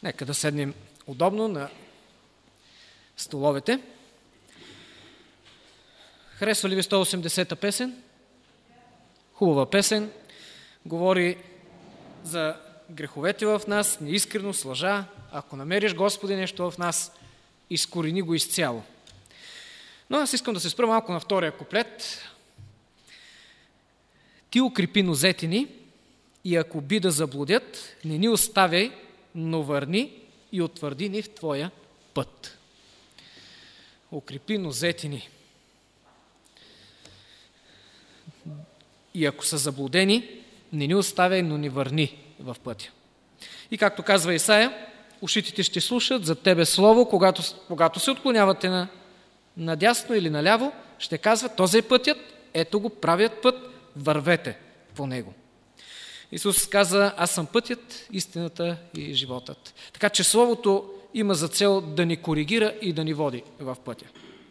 Нека да седнем удобно на столовете. Харесва ли ви 180-та песен? Хубава песен. Говори за греховете в нас, неискреност, лъжа. Ако намериш, Господи, нещо в нас, изкорени го изцяло. Но аз искам да се спра малко на втория куплет. Ти укрепи нозете ни и ако би да заблудят, не ни оставяй, но върни и утвърди ни в Твоя път. Укрепи нозете ни. И ако са заблудени, не ни оставяй, но ни върни в пътя. И както казва Исаия, ушите ти ще слушат за тебе слово, когато се отклонявате надясно или наляво, ще казва, този е пътят, ето го правият път, вървете по него. Исус каза, аз съм пътят, истината и животът. Така че Словото има за цел да ни коригира и да ни води в пътя.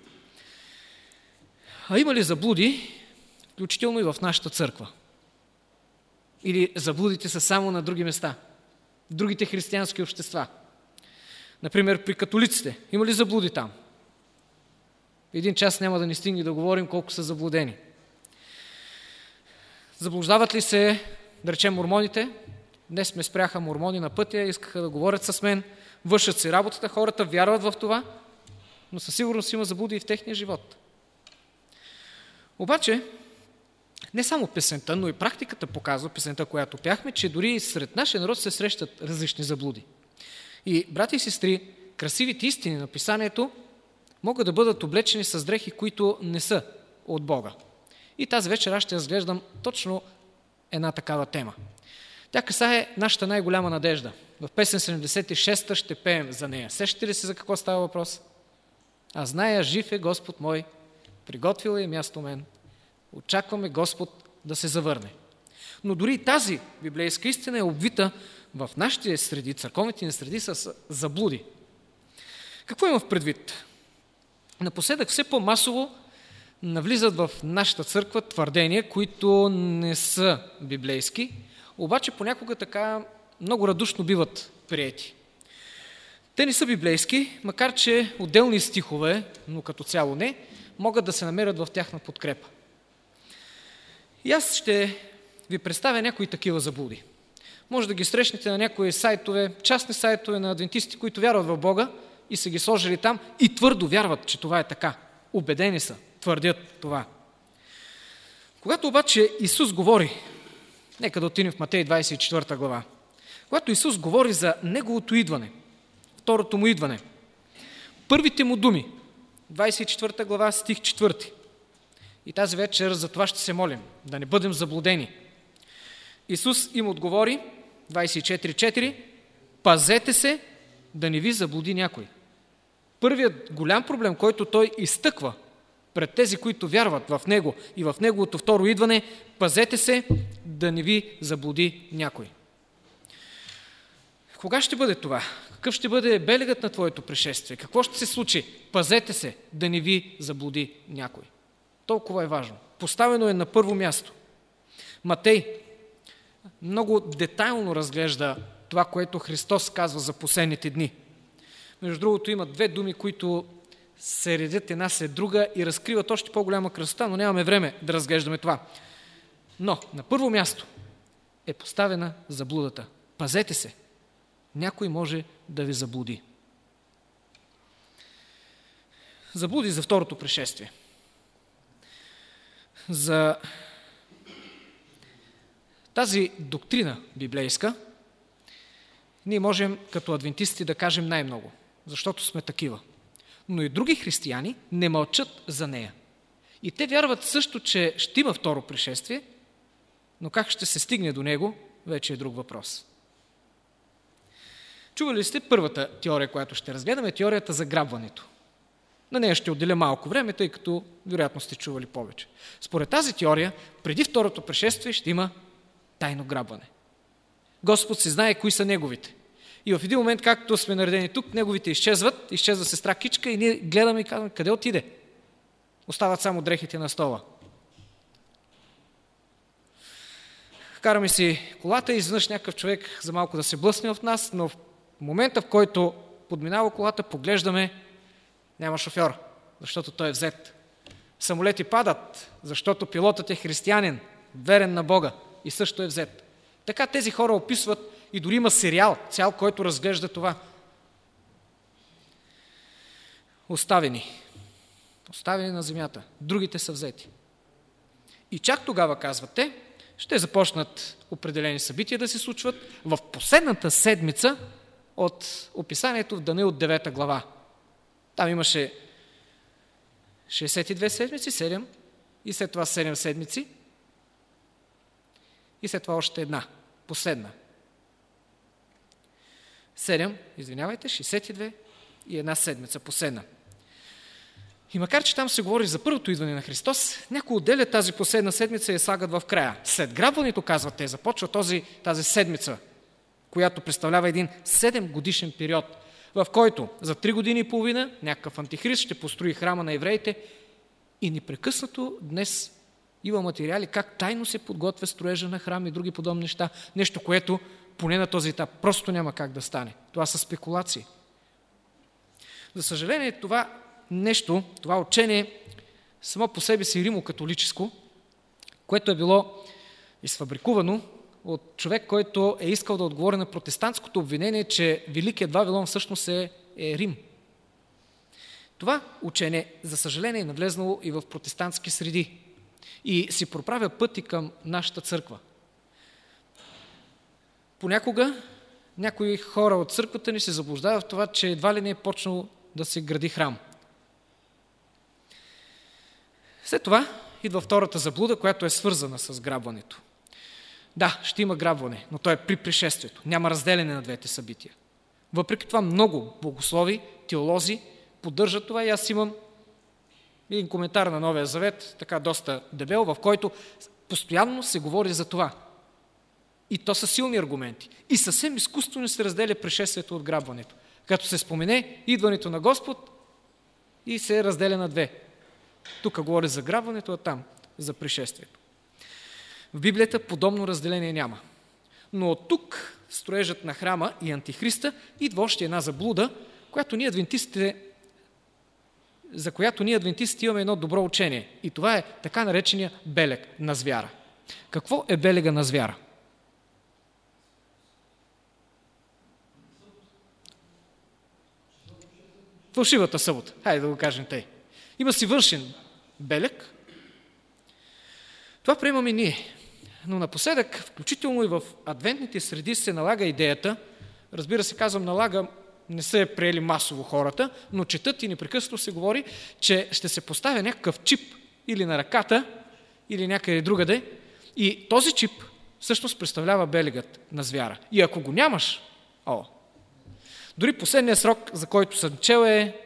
А има ли заблуди, включително и в нашата църква? Или заблудите са само на други места, в другите християнски общества? Например, при католиците. Има ли заблуди там? Един час няма да ни стигне да говорим колко са заблудени. Заблуждават ли се, да речем, мормоните? Днес ме спряха мормони на пътя, искаха да говорят с мен, вършат си работата, хората вярват в това, но със сигурност има заблуди и в техния живот. Обаче, не само песента, но и практиката показва, песента, която пяхме, че дори и сред нашия народ се срещат различни заблуди. И, брати и сестри, красивите истини на писанието могат да бъдат облечени с дрехи, които не са от Бога. И тази вечер аз ще разглеждам точно една такава тема. Тя касае нашата най-голяма надежда. В песен 76 ще пеем за нея. Сещате ли се за какво става въпрос? А зная, жив е Господ мой, приготвил е място мен. Очакваме Господ да се завърне. Но дори и тази библейска истина е обвита в нашите среди, църковните ни среди, с заблуди. Какво има в предвид? Напоследък все по-масово навлизат в нашата църква твърдения, които не са библейски, обаче понякога така много радушно биват приети. Те не са библейски, макар че отделни стихове, но като цяло не, могат да се намерят в тяхна подкрепа. И аз ще ви представя някои такива заблуди. Може да ги срещнете на някои сайтове, частни сайтове на адвентисти, които вярват в Бога и са ги сложили там и твърдо вярват, че това е така. Убедени са, твърдят това. Когато обаче Исус говори, нека да отидем в Матей 24 глава, когато Исус говори за Неговото идване, второто му идване, първите му думи, 24 глава, стих 4. И тази вечер за това ще се молим, да не бъдем заблудени. Исус им отговори, 24.4, пазете се да не ви заблуди някой. Първият голям проблем, който той изтъква пред тези, които вярват в Него и в Неговото второ идване, пазете се да не ви заблуди някой. Кога ще бъде това? Какъв ще бъде белегът на твоето пришествие? Какво ще се случи? Пазете се да не ви заблуди някой. Толкова е важно. Поставено е на първо място. Матей много детайлно разглежда това, което Христос казва за последните дни. Между другото, има две думи, които се редят една след друга и разкриват още по-голяма красота, но нямаме време да разглеждаме това. Но на първо място е поставена заблудата. Пазете се. Някой може да ви заблуди. Заблуди за второто пришествие. За тази доктрина библейска ние можем като адвентисти да кажем най-много, защото сме такива. Но и други християни не мълчат за нея. И те вярват също, че ще има второ пришествие, но как ще се стигне до него, вече е друг въпрос. Чували ли сте първата теория, която ще разгледаме, теорията за грабването? На нея ще отделя малко време, тъй като вероятно сте чували повече. Според тази теория, преди второто пришествие ще има тайно грабване. Господ си знае кои са неговите. И в един момент, както сме наредени тук, неговите изчезват, изчезва сестра Кичка и ние гледаме и казваме, къде отиде? Остават само дрехите на стола. Караме си колата и изведнъж някакъв човек за малко да се блъсне в нас, но момента, в който подминава колата, поглеждаме, няма шофьор, защото той е взет. Самолети падат, защото пилотът е християнин, верен на Бога и също е взет. Така тези хора описват и дори има сериал, цял, който разглежда това. Оставени на земята, другите са взети. И чак тогава, казват те, ще започнат определени събития да се случват в последната седмица от описанието в Даниил от 9 глава. Там имаше 62 седмици, 7 и след това 7 седмици и след това още една, последна. 62 и една седмица, последна. И макар, че там се говори за първото идване на Христос, някои отделят тази последна седмица и я слагат в края. След грабването, казват те, започва тази седмица, която представлява един 7 годишен период, в който за 3 години и половина някакъв антихрист ще построи храма на евреите и непрекъснато днес има материали как тайно се подготвя строежа на храм и други подобни неща. Нещо, което поне на този етап просто няма как да стане. Това са спекулации. За съжаление, това учение само по себе си римокатолическо, което е било изфабрикувано от човек, който е искал да отговори на протестантското обвинение, че Великият Вавилон всъщност е Рим. Това учение, за съжаление, е навлезнало и в протестантски среди и си проправя пъти към нашата църква. Понякога някои хора от църквата ни се заблуждават в това, че едва ли не е почнал да се гради храм. След това идва втората заблуда, която е свързана с грабването. Да, ще има грабване, но то е при пришествието. Няма разделяне на двете събития. Въпреки това много богослови, теолози поддържат това и аз имам един коментар на Новия Завет, така доста дебел, в който постоянно се говори за това. И то са силни аргументи. И съвсем изкуствено се разделя пришествието от грабването. Като се спомене идването на Господ и се разделя на две. Тук говори за грабването, а там за пришествието. В Библията подобно разделение няма. Но от тук строежът на храма и антихриста идва още една заблуда, за която ние адвентистите имаме едно добро учение. И това е така наречения белег на звяра. Какво е белега на звяра? Фалшивата събота. Хайде да го кажем тъй. Има си външен белег. Това приемаме ние. Но напоследък, включително и в адвентните среди, се налага идеята, разбира се, казвам налага, не са я приели масово хората, но четат и непрекъснато се говори, че ще се поставя някакъв чип или на ръката, или някъде другаде, и този чип всъщност представлява белегът на звяра. И ако го нямаш, дори последният срок, за който съм чел, е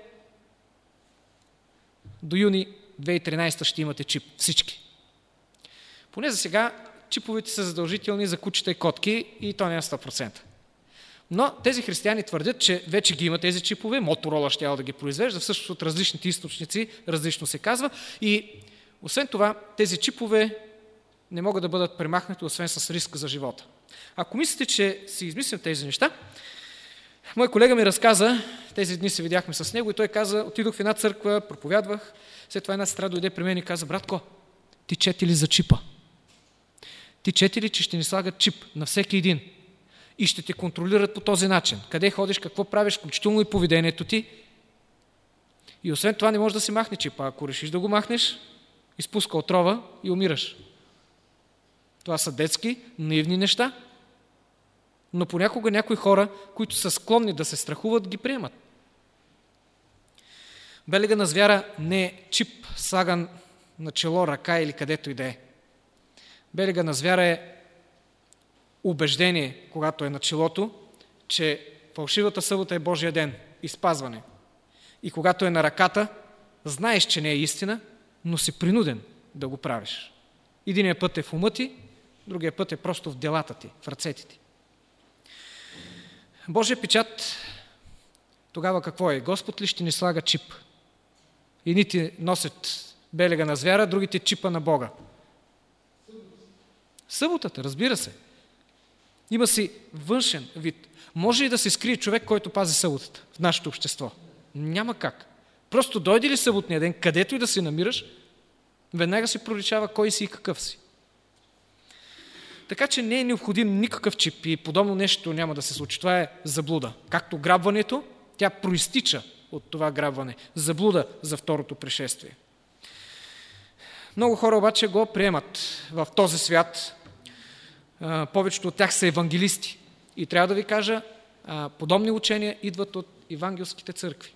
до юни 2013 ще имате чип. Всички. Поне за сега чиповете са задължителни за кучета и котки и то не е 100%. Но тези християни твърдят, че вече ги има тези чипове, Моторола щял да ги произвежда, всъщност от различните източници, различно се казва. И освен това, тези чипове не могат да бъдат премахнати, освен с риск за живота. Ако мислите, че си измислям тези неща, мой колега ми разказа, тези дни се видяхме с него и той каза, отидох в една църква, проповядвах, след това една сестра дойде при мен и каза, братко, ти чети ли за чипа? Ти чети ли, че ще ни слагат чип на всеки един и ще те контролират по този начин? Къде ходиш, какво правиш, включително и поведението ти? И освен това не може да се махне чипа. Ако решиш да го махнеш, изпуска отрова и умираш. Това са детски, наивни неща, но понякога някои хора, които са склонни да се страхуват, ги приемат. Белега на звяра не е чип, слаган на чело, ръка или където и да е. Белега на звяра е убеждение, когато е на челото, че фалшивата събота е Божия ден и спазване. И когато е на ръката, знаеш, че не е истина, но си принуден да го правиш. Единият път е в ума ти, другия път е просто в делата ти, в ръцете ти. Божия печат тогава какво е? Господ ли ще ни слага чип? Едните носят белега на звяра, другите чипа на Бога. Съботата, разбира се. Има си външен вид. Може ли да се скрие човек, който пази съботата в нашето общество? Няма как. Просто дойде ли съботния ден, където и да се намираш, веднага си проличава кой си и какъв си. Така че не е необходим никакъв чип и подобно нещо няма да се случи. Това е заблуда. Както грабването, тя проистича от това грабване. Заблуда за второто пришествие. Много хора обаче го приемат в този свят. Повечето от тях са евангелисти. И трябва да ви кажа, подобни учения идват от евангелските църкви.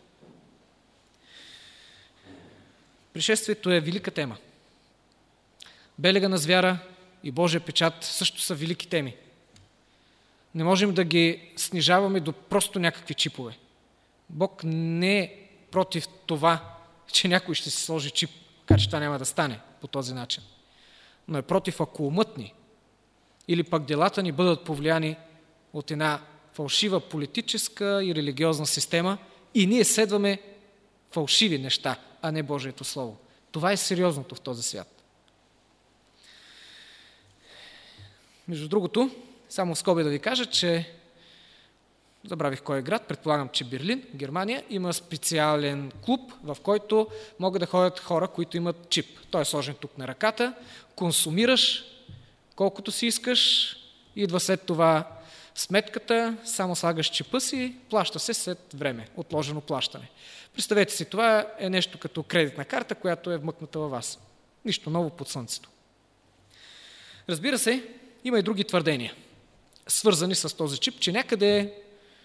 Пришествието е велика тема. Белега на звяра и Божия печат също са велики теми. Не можем да ги снижаваме до просто някакви чипове. Бог не е против това, че някой ще си сложи чип, така че това няма да стане по този начин. Но е против, ако умът ни или пък делата ни бъдат повлияни от една фалшива политическа и религиозна система и ние следваме фалшиви неща, а не Божието Слово. Това е сериозното в този свят. Между другото, само в скоби да ви кажа, че забравих кой е град, предполагам, че Берлин, Германия, има специален клуб, в който могат да ходят хора, които имат чип. Той е сложен тук на ръката, консумираш колкото си искаш, идва след това сметката, само слагаш чипа си, плаща се след време, отложено плащане. Представете си, това е нещо като кредитна карта, която е вмъкната във вас. Нищо ново под слънцето. Разбира се, има и други твърдения, свързани с този чип, че някъде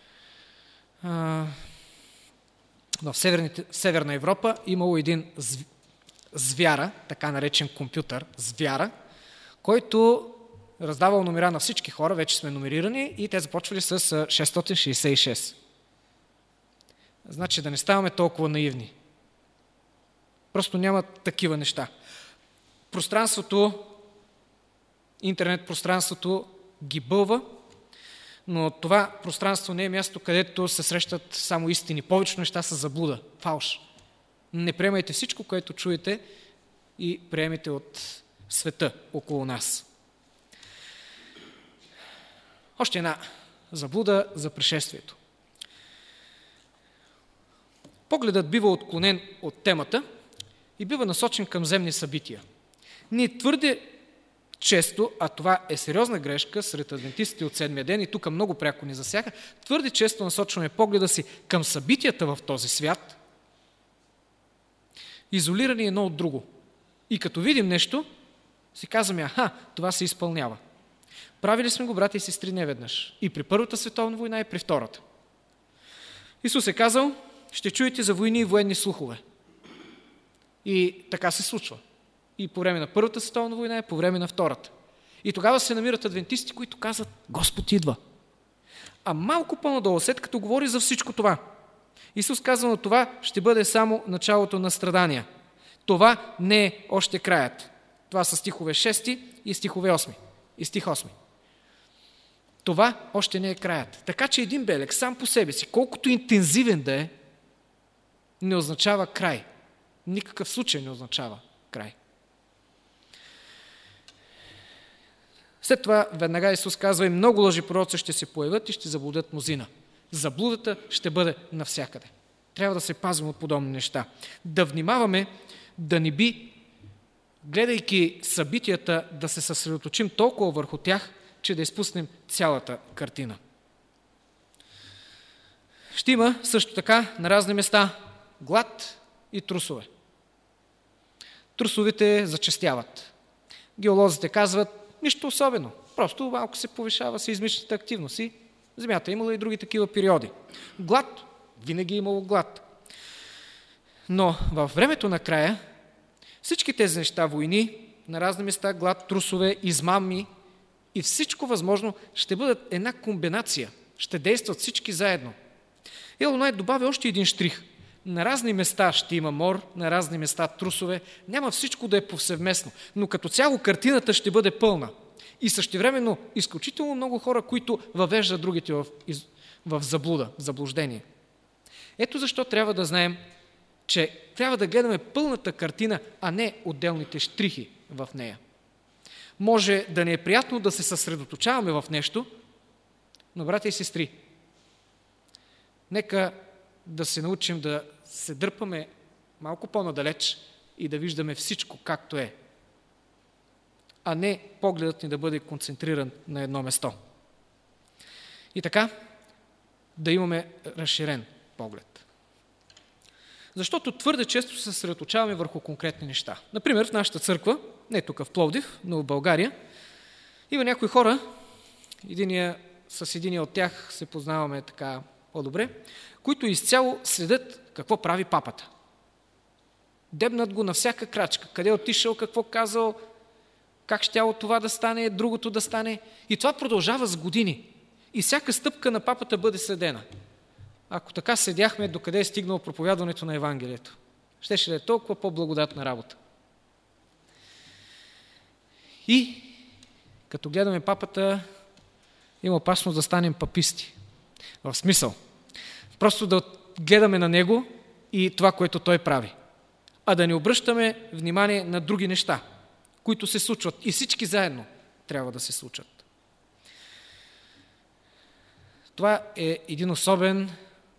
в Северна Европа имало един звяра, така наречен компютър, звяра, който раздавал номера на всички хора, вече сме номерирани и те започвали с 666. Значи да не ставаме толкова наивни. Просто няма такива неща. Пространството, интернет пространството ги бълва, но това пространство не е място, където се срещат само истини. Повечето неща са заблуда, фалш. Не приемайте всичко, което чуете и приемете от света около нас. Още една заблуда за пришествието. Погледът бива отклонен от темата и бива насочен към земни събития. Ние твърде често, а това е сериозна грешка сред адвентистите от седмия ден и тук много пряко ни засяга, твърде често насочваме погледа си към събитията в този свят, изолирани едно от друго. И като видим нещо, си казваме, това се изпълнява. Правили сме го, брати и сестри, неведнъж. И при Първата световна война, и при Втората. Исус е казал, ще чуете за войни и военни слухове. И така се случва. И по време на Първата световна война, и по време на Втората. И тогава се намират адвентисти, които казват, Господ идва. А малко по-надолу, след като говори за всичко това, Исус казва, на това ще бъде само началото на страдания. Това не е още краят. Това са стихове 6 и стихове 8. И стих 8. Това още не е краят. Така че един белег сам по себе си, колкото интензивен да е, не означава край. Никакъв случай не означава край. След това веднага Исус казва, и много лъжи пророци ще се появят и ще заблудят мнозина. Заблудата ще бъде навсякъде. Трябва да се пазим от подобни неща. Да внимаваме да не би, гледайки събитията, да се съсредоточим толкова върху тях, че да изпуснем цялата картина. Ще има също така на разни места глад и трусове. Трусовете зачестяват. Геолозите казват, нищо особено, просто малко се повишава сеизмичната активност и Земята имала и други такива периоди. Глад, винаги е имало глад. Но във времето на края всички тези неща, войни, на разни места, глад, трусове, измами и всичко възможно ще бъдат една комбинация. Ще действат всички заедно. Елен Уайт добавя още един штрих. На разни места ще има мор, на разни места трусове. Няма всичко да е повсеместно, но като цяло картината ще бъде пълна. И същевременно изключително много хора, които въвеждат другите в заблуда, в заблуждение. Ето защо трябва да знаем, че трябва да гледаме пълната картина, а не отделните щрихи в нея. Може да не е приятно да се съсредоточаваме в нещо, но, брати и сестри, Нека да се научим да се дърпаме малко по-надалеч и да виждаме всичко както е, а не погледът ни да бъде концентриран на едно место. И така, да имаме разширен поглед. Защото твърде често се съсредоточаваме върху конкретни неща. Например, в нашата църква, не тук в Пловдив, но в България, има някои хора, с единия от тях се познаваме така по-добре, които изцяло следят какво прави папата. Дебнат го на всяка крачка, къде е отишъл, какво казал, как щяло това да стане, другото да стане. И това продължава с години. И всяка стъпка на папата бъде следена. Ако така седяхме, докъде е стигнало проповядването на Евангелието, щеше да е толкова по-благодатна работа. И като гледаме папата, има опасност да станем паписти. В смисъл, просто да гледаме на него и това, което той прави, а да не обръщаме внимание на други неща, които се случват. И всички заедно трябва да се случат. Това е един особен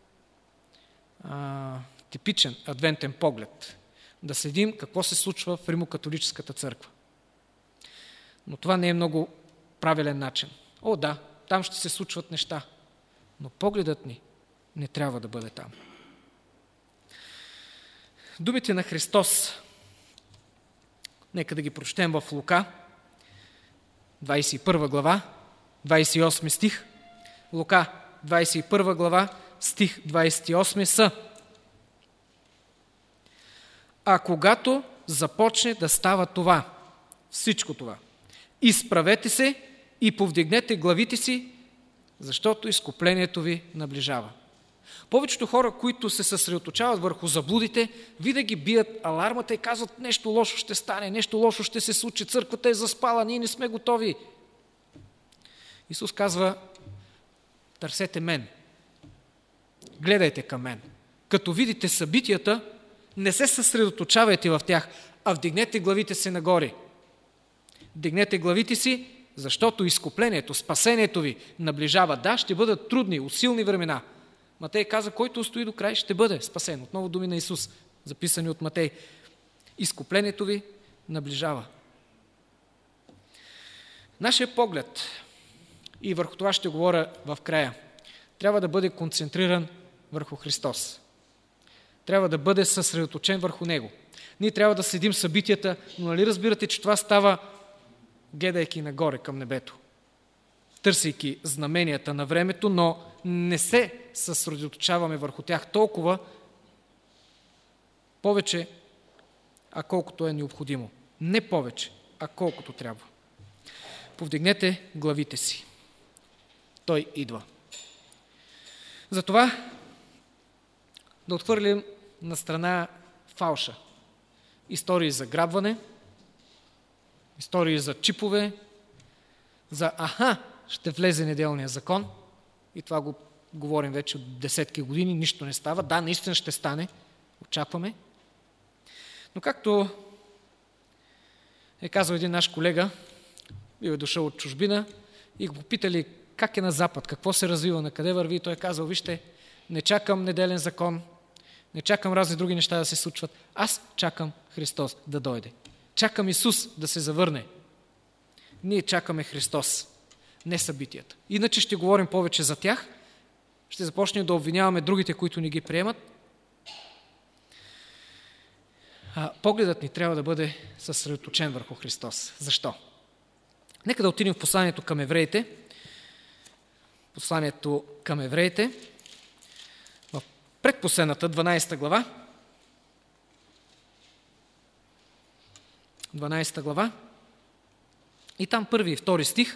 типичен адвентен поглед. Да следим какво се случва в Римокатолическата църква. Но това не е много правилен начин. О, да, там ще се случват неща, но погледът ни не трябва да бъде там. Думите на Христос, нека да ги прочетем в Лука, 21 глава, 28 стих. Лука, 21 глава, стих 28 са: а когато започне да става това, всичко това, изправете се и повдигнете главите си, защото изкуплението ви наближава. Повечето хора, които се съсредоточават върху заблудите, винаги бият алармата и казват: нещо лошо ще стане, нещо лошо ще се случи, църквата е заспала, ние не сме готови. Исус казва: търсете мен, гледайте към мен. Като видите събитията, не се съсредоточавайте в тях, а вдигнете главите си нагоре. Вдигнете главите си, защото изкуплението, спасението ви наближава. Да, ще бъдат трудни, усилни времена. Матей каза: който устои до край, ще бъде спасен. Отново думи на Исус, записани от Матей. Изкуплението ви наближава. Нашия поглед, и върху това ще говоря в края, трябва да бъде концентриран върху Христос. Трябва да бъде съсредоточен върху Него. Ние трябва да следим събитията, но нали разбирате, че това става гледайки нагоре към небето, търсейки знаменията на времето, но не се съсредоточаваме върху тях толкова повече, а колкото е необходимо. Не повече, а колкото трябва. Повдигнете главите си. Той идва. Затова да отхвърлим на страна фалша. Истории за грабване, истории за чипове, за ще влезе неделния закон, и това го говорим вече от десетки години, нищо не става. Да, наистина ще стане, очакваме. Но както е казал един наш колега, бил е дошъл от чужбина и го питали как е на Запад, какво се развива, на къде върви, и той е казал: вижте, не чакам неделен закон, не чакам разни други неща да се случват, аз чакам Христос да дойде. Чакам Исус да се завърне. Ние чакаме Христос, не събитията. Иначе ще говорим повече за тях, ще започнем да обвиняваме другите, които не ги приемат. Погледът ни трябва да бъде съсредоточен върху Христос. Защо? Нека да отидем в посланието към евреите. Посланието към евреите, в предпоследната 12 глава. 12 глава. И там 1 и 2 стих.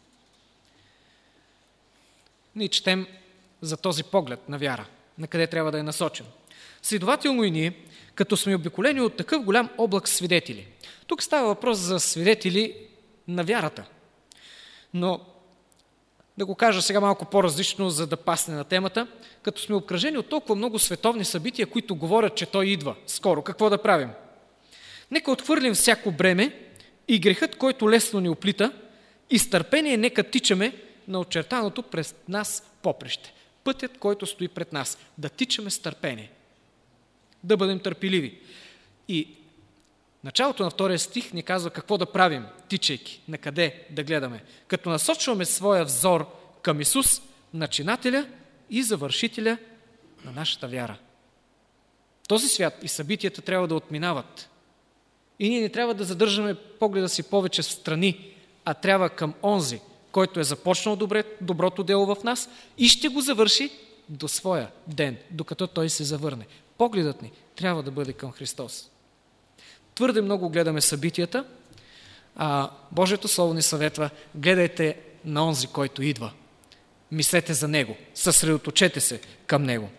Ние четем за този поглед на вяра, на къде трябва да е насочен. Следователно и ние, като сме обиколени от такъв голям облак свидетели. Тук става въпрос за свидетели на вярата. Но да го кажа сега малко по-различно, за да пасне на темата, като сме обкръжени от толкова много световни събития, които говорят, че Той идва скоро, какво да правим? Нека отхвърлим всяко бреме и грехът, който лесно ни оплита, и с търпение нека тичаме на очертаното през нас поприще. пътят, който стои пред нас. Да тичаме с търпение. Да бъдем търпеливи. И началото на 2 стих ни казва какво да правим, тичайки, на къде да гледаме. Като насочваме своя взор към Исус, начинателя и завършителя на нашата вяра. Този свят и събитията трябва да отминават. И ние не трябва да задържаме погледа си повече в страни, а трябва към онзи, който е започнал доброто дело в нас и ще го завърши до своя ден, докато той се завърне. Погледът ни трябва да бъде към Христос. Твърде много гледаме събитията, а Божието Слово ни съветва: гледайте на онзи, който идва. Мислете за Него, съсредоточете се към Него.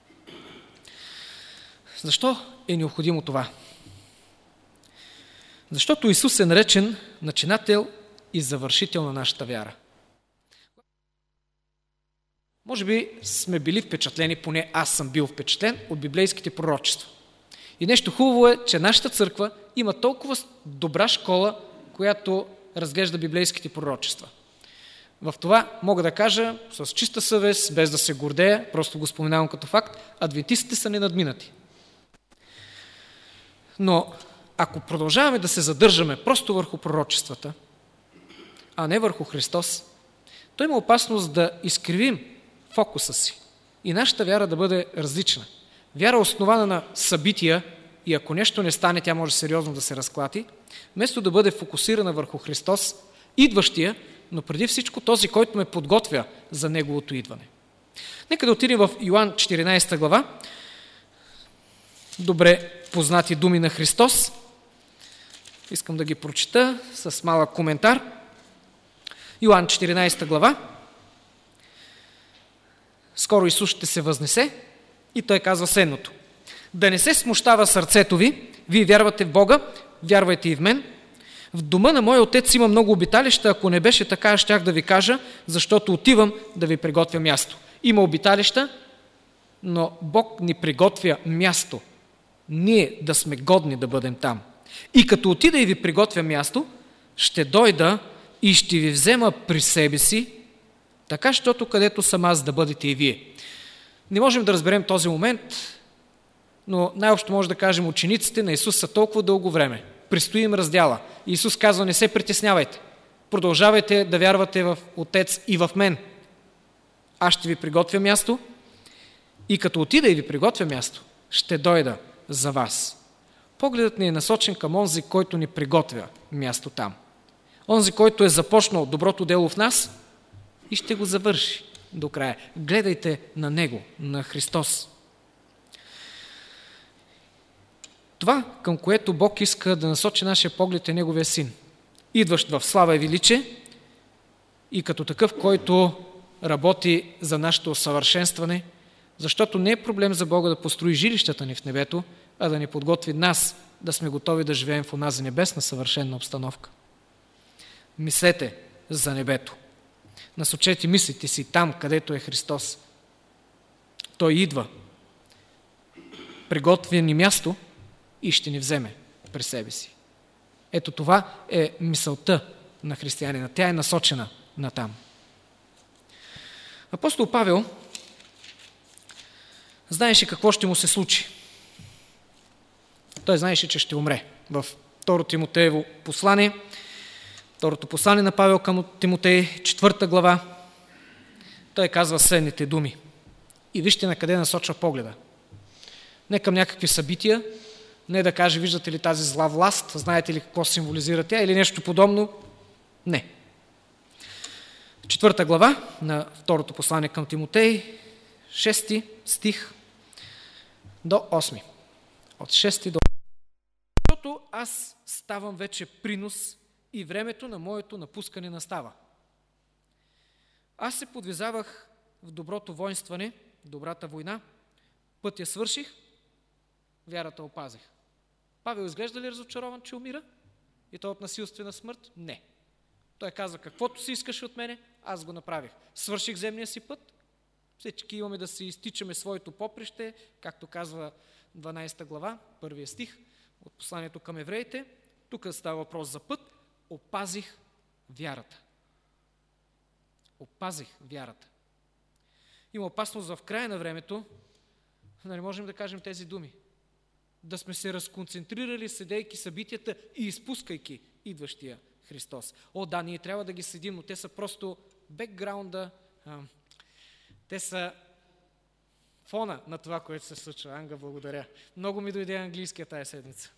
Защо е необходимо това? Защото Исус е наречен начинател и завършител на нашата вяра. Може би сме били впечатлени, поне аз съм бил впечатлен от библейските пророчества. И нещо хубаво е, че нашата църква има толкова добра школа, която разглежда библейските пророчества. В това мога да кажа с чиста съвест, без да се гордея, просто го споменавам като факт, адвентистите са ненадминати. Но ако продължаваме да се задържаме просто върху пророчествата, а не върху Христос, то има опасност да изкривим фокуса си и нашата вяра да бъде различна. Вяра основана на събития и ако нещо не стане, тя може сериозно да се разклати, вместо да бъде фокусирана върху Христос, идващия, но преди всичко този, който ме подготвя за Неговото идване. Нека да отидем в Йоан 14 глава, добре познати думи на Христос. Искам да ги прочита с малък коментар. Йоан 14 глава. Скоро Исус ще се възнесе и той казва следното: да не се смущава сърцето ви, вие вярвате в Бога, вярвайте и в мен. В дома на моя отец има много обиталища, ако не беше така, щях да ви кажа, защото отивам да ви приготвя място. Има обиталища, но Бог ни приготвя място. Ние да сме годни да бъдем там. И като отида и ви приготвя място, ще дойда и ще ви взема при себе си, така, щото където съм аз да бъдете и вие. Не можем да разберем този момент, но най-общо може да кажем, учениците на Исус са толкова дълго време. Предстои им раздяла. Исус казва: не се притеснявайте. Продължавайте да вярвате в Отец и в мен. Аз ще ви приготвя място и като отида и ви приготвя място, ще дойда за вас. Погледът ни е насочен към онзи, който ни приготвя място там. Онзи, който е започнал доброто дело в нас и ще го завърши до края. Гледайте на Него, на Христос. Това, към което Бог иска да насочи нашия поглед, е Неговия Син, идващ в слава и величие и като такъв, който работи за нашето усъвършенстване, защото не е проблем за Бога да построи жилищата ни в небето, а да ни подготви нас да сме готови да живеем в онази небесна съвършена обстановка. Мислете за небето. Насочете мислите си там, където е Христос. Той идва, приготвя ни място и ще ни вземе при себе си. Ето това е мисълта на християнина. Тя е насочена натам. Апостол Павел знаеше какво ще му се случи. Той знаеше, че ще умре. В 2 Тимотеево послание, второто послание на Павел към Тимотей, 4 глава, той казва следните думи. И вижте на къде насочва погледа. Не към някакви събития, не да каже: виждате ли тази зла власт, знаете ли какво символизира тя или нещо подобно. Не. 4 глава на второто послание към Тимотей, 6 стих до 8. От 6 до 8. Защото аз ставам вече принос и времето на моето напускане настава. Аз се подвизавах в доброто воинстване, добрата война, пътя свърших, вярата опазих. Павел изглежда ли разочарован, че умира? И то от насилствена смърт? Не. Той казва: каквото си искаш от мене, аз го направих. Свърших земния си път, всички имаме да се изтичаме своето поприще, както казва 12 глава, 1 стих от посланието към евреите. Тук става въпрос за път. Опазих вярата. Опазих вярата. Има опасност в края на времето да не можем да кажем тези думи. Да сме се разконцентрирали, следейки събитията и изпускайки идващия Христос. О, да, ние трябва да ги следим, но те са просто бекграунда, те са фона на това, което се случва. Анга, благодаря. Много ми дойде английския тая седмица.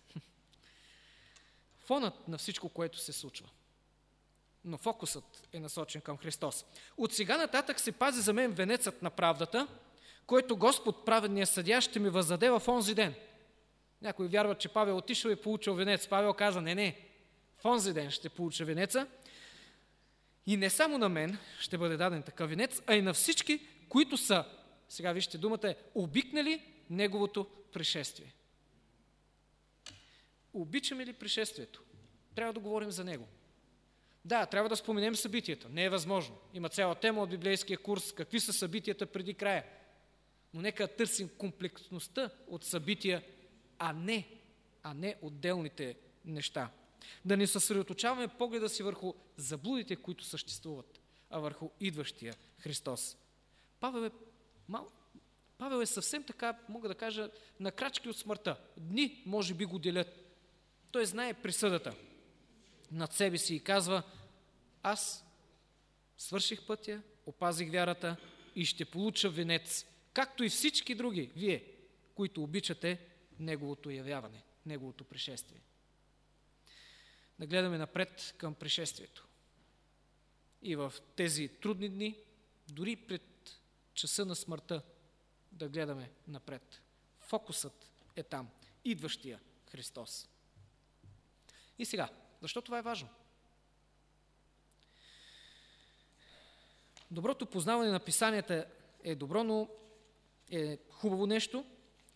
Фонът на всичко, което се случва. Но фокусът е насочен към Христос. От сега нататък се пази за мен венецът на правдата, който Господ, праведният съдия, ще ми въздаде в онзи ден. Някой вярват, че Павел отишъл и получил венец. Павел каза, не, в онзи ден ще получа венеца. И не само на мен ще бъде даден такъв венец, а и на всички, които са, сега вижте думата е, обикнали неговото пришествие. Обичаме ли пришествието? Трябва да говорим за него. Да, трябва да споменем събитията. Не е възможно. Има цяла тема от библейския курс, какви са събитията преди края. Но нека търсим комплексността от събития, а не отделните неща. Да не съсредоточаваме погледа си върху заблудите, които съществуват, а върху идващия Христос. Павел е съвсем така, мога да кажа, на крачки от смъртта. Дни, може би, го делят. Той знае присъдата над себе си и казва, аз свърших пътя, опазих вярата и ще получа венец, както и всички други, вие, които обичате неговото явяване, неговото пришествие. Да гледаме напред към пришествието. И в тези трудни дни, дори пред часа на смъртта, да гледаме напред. Фокусът е там. Идващия Христос. И сега, защо това е важно? Доброто познаване на писанията е добро, но е хубаво нещо,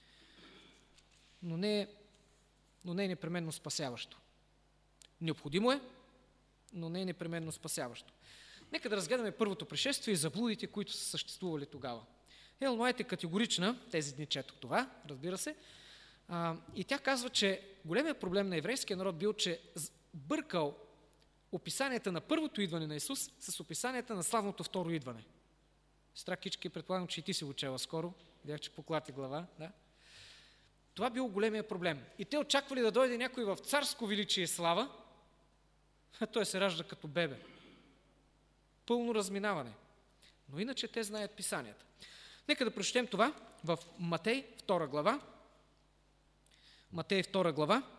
но не е непременно спасяващо. Необходимо е, но не е непременно спасяващо. Нека да разгледаме първото пришествие и заблудите, които са съществували тогава. Елън Уайт е категорична, тези дни четох това, разбира се, и тя казва, че големият проблем на еврейския народ бил, че бъркал описанията на първото идване на Исус с описанията на славното второ идване. Сестра Кички, предполагам, че и ти си го чела скоро, видях, че поклати глава. Да? Това бил големия проблем. И те очаквали да дойде някой в царско величие и слава, а той се ражда като бебе. Пълно разминаване. Но иначе те знаят писанията. Нека да прочетем това в Матей 2 глава. Матей 2 глава,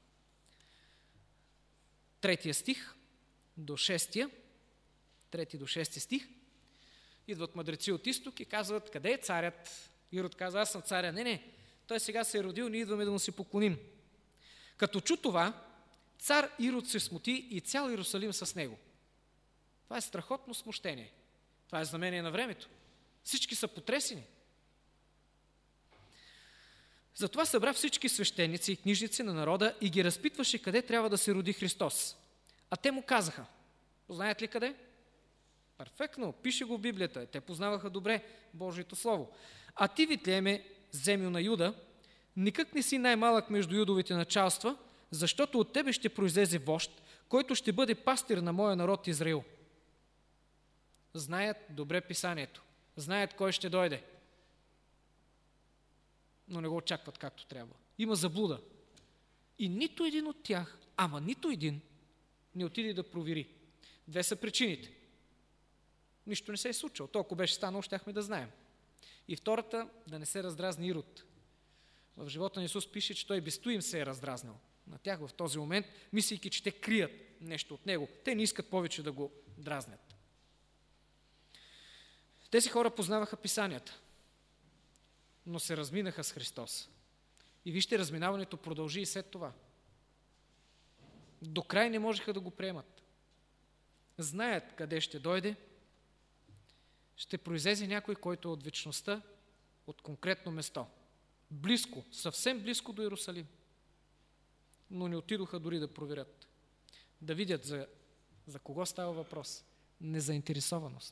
3 стих до 6, 3 до 6 стих. Идват мъдреци от изток и казват, къде е царят? Ирод казва, аз съм царя. Не, той сега се е родил, ние идваме да му се поклоним. Като чу това, цар Ирод се смути и цял Иерусалим с него. Това е страхотно смущение. Това е знамение на времето. Всички са потресени. Затова събра всички свещеници и книжници на народа и ги разпитваше къде трябва да се роди Христос. А те му казаха, знаят ли къде? Перфектно, пише го в Библията. Те познаваха добре Божието Слово. А ти, Витлееме, земю на Юда, никак не си най-малък между юдовите началства, защото от тебе ще произлезе вожд, който ще бъде пастир на моя народ Израил. Знаят добре писанието. Знаят кой ще дойде. Но не го очакват както трябва. Има заблуда. И нито един от тях, нито един, не отиде да провери. Две са причините. Нищо не се е случило. То, ако беше станало, щяхме да знаем. И втората, да не се раздразни Ирод. В живота на Исус пише, че той без им се е раздразнил. На тях в този момент, мислейки, че те крият нещо от него. Те не искат повече да го дразнят. Тези хора познаваха писанията, но се разминаха с Христос. И вижте, разминаването продължи и след това. До край не можеха да го приемат. Знаят къде ще дойде, ще произлезе някой, който е от вечността, от конкретно место. Близко, съвсем близко до Иерусалим. Но не отидоха дори да проверят. Да видят за кого става въпрос. Незаинтересованост.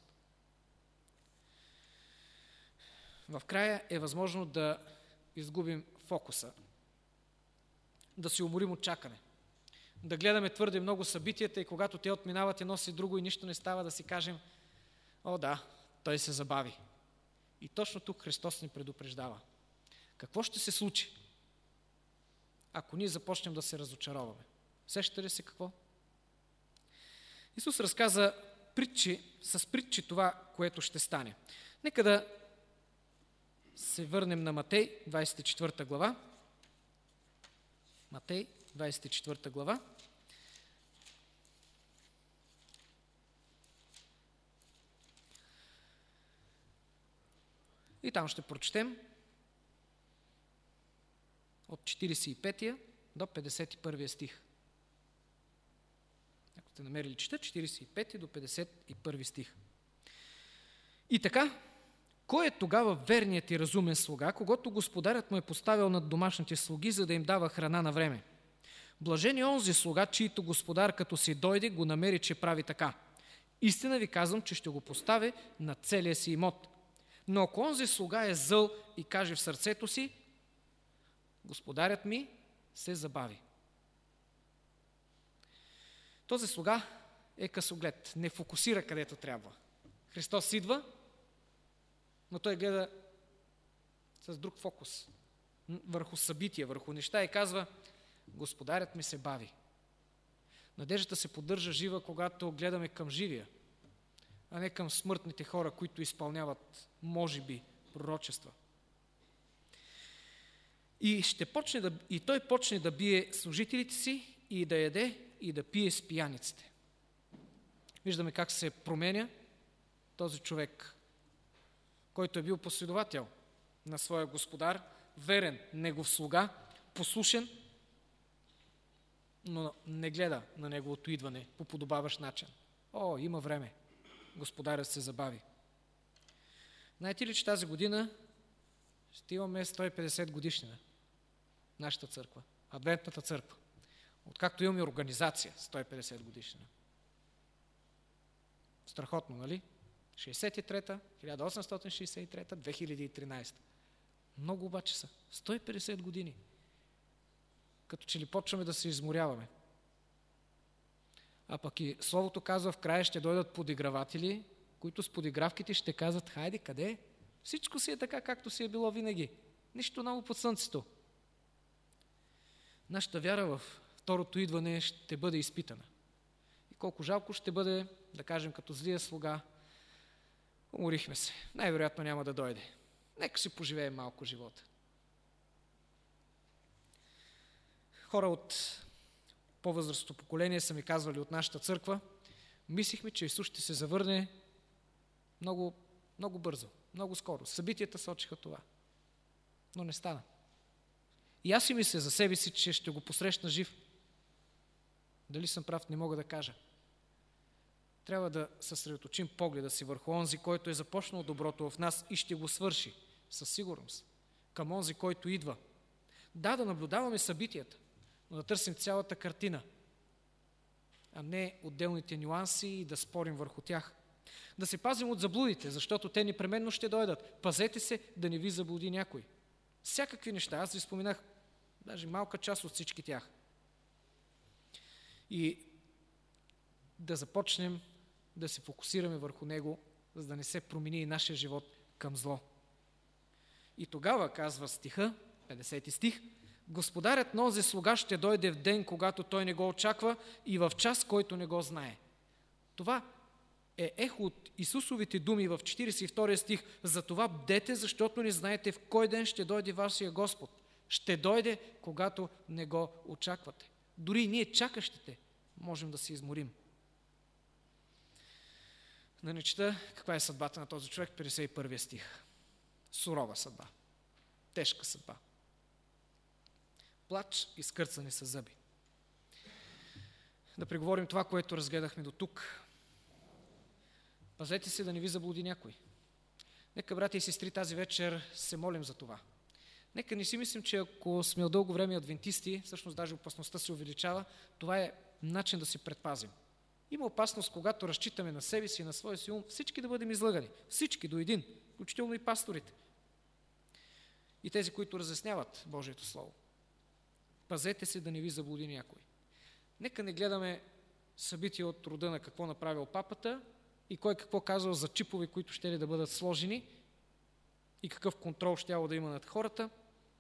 В края е възможно да изгубим фокуса, да си уморим от чакане, да гледаме твърде много събитията и когато те отминават едно си друго и нищо не става, да си кажем, о да, той се забави. И точно тук Христос ни предупреждава. Какво ще се случи, ако ние започнем да се разочароваме? Сещате ли се какво? Исус разказа с притчи това, което ще стане. Нека да се върнем на Матей, 24 глава. Матей, 24 глава. И там ще прочетем от 45 до 51 стих. Ако сте намерили чета, 45 до 51 стих. И така, кой е тогава верният и разумен слуга, когато господарят му е поставил над домашните слуги, за да им дава храна на време? Блажен е онзи слуга, чийто господар, като си дойде, го намери, че прави така. Истина ви казвам, че ще го постави на целия си имот. Но ако онзи слуга е зъл и каже в сърцето си, господарят ми се забави. Този слуга е късоглед, не фокусира където трябва. Христос идва, но той гледа с друг фокус, върху събития, върху неща и казва, господарят ми се бави. Надеждата се поддържа жива, когато гледаме към живия, а не към смъртните хора, които изпълняват, може би, пророчества. И той почне да бие служителите си и да яде и да пие с пияниците. Виждаме как се променя този човек, който е бил последовател на своя господар, верен негов слуга, послушен, но не гледа на неговото идване по подобаващ начин. О, има време. Господарят се забави. Знаете ли, че тази година ще имаме 150 годишнина? Нашата църква, Адвентната църква. Откакто имаме организация 150 годишнина. Страхотно, нали? 63-та, 1863-та, 2013. Много обаче са. 150 години. Като че ли почваме да се изморяваме. А пък и Словото казва, в края ще дойдат подиграватели, които с подигравките ще казват, хайде, къде? Всичко си е така, както си е било винаги. Нищо ново под слънцето. Нашата вяра в второто идване ще бъде изпитана. И колко жалко ще бъде, да кажем, като злия слуга, уморихме се. Най-вероятно няма да дойде. Нека си поживеем малко живота. Хора от по-възрастното поколение са ми казвали от нашата църква, мислихме, че Исус ще се завърне много, много бързо, много скоро. Събитията сочиха това. Но не стана. И аз си мисля за себе си, че ще го посрещна жив. Дали съм прав, не мога да кажа. Трябва да съсредоточим погледа си върху онзи, който е започнал доброто в нас и ще го свърши със сигурност. Към онзи, който идва. Да наблюдаваме събитията, но да търсим цялата картина, а не отделните нюанси и да спорим върху тях. Да се пазим от заблудите, защото те непременно ще дойдат. Пазете се да не ви заблуди някой. Всякакви неща, аз ви споменах даже малка част от всички тях. И да започнем да се фокусираме върху него, за да не се промени и нашия живот към зло. И тогава, казва стиха, 50 стих, господарят на онзи слуга ще дойде в ден, когато той не го очаква и в час, който не го знае. Това е ехо от Исусовите думи в 42 стих. Затова бдете, защото не знаете в кой ден ще дойде вашия Господ. Ще дойде, когато не го очаквате. Дори и ние чакащите можем да се изморим. Да не чета каква е съдбата на този човек, 51 стих. Сурова съдба. Тежка съдба. Плач и скърцане със зъби. Да преговорим това, което разгледахме до тук. Пазете се да не ви заблуди някой. Нека, брати и сестри, тази вечер се молим за това. Нека не си мислим, че ако сме от дълго време адвентисти, всъщност даже опасността се увеличава, това е начин да се предпазим. Има опасност, когато разчитаме на себе си и на своя си ум, всички да бъдем излъгани. Всички до един, включително и пасторите. И тези, които разясняват Божието Слово. Пазете се да не ви заблуди някой. Нека не гледаме събития от рода на какво направил папата и кой какво казал за чипове, които ще ли да бъдат сложени, и какъв контрол щяло да има над хората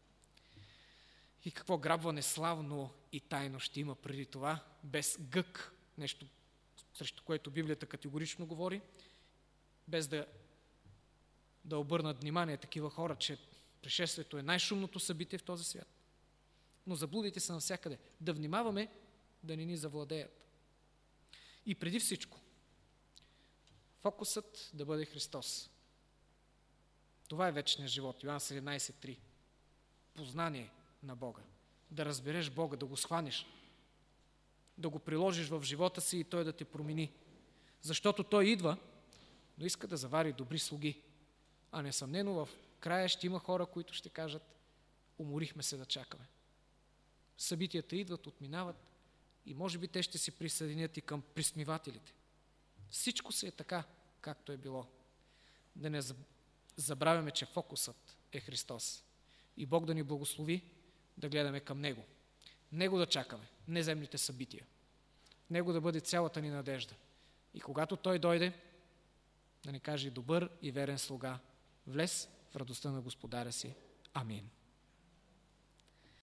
и какво грабване славно и тайно ще има преди това, без гък, нещо срещу което Библията категорично говори, без да обърнат внимание такива хора, че пришествието е най-шумното събитие в този свят. Но заблудите са навсякъде. Да внимаваме да не ни завладеят. И преди всичко, фокусът да бъде Христос. Това е вечният живот. Йоан 17:3. Познание на Бога. Да разбереш Бога, да го схванеш, да го приложиш в живота си и Той да те промени. Защото Той идва, но иска да завари добри слуги. А несъмнено в края ще има хора, които ще кажат: уморихме се да чакаме. Събитията идват, отминават и може би те ще се присъединят и към присмивателите. Всичко се е така, както е било. Да не забравяме, че фокусът е Христос. И Бог да ни благослови да гледаме към Него. Него да чакаме, не земните събития. Него да бъде цялата ни надежда. И когато Той дойде, да ни каже: добър и верен слуга, влез в радостта на Господаря си. Амин.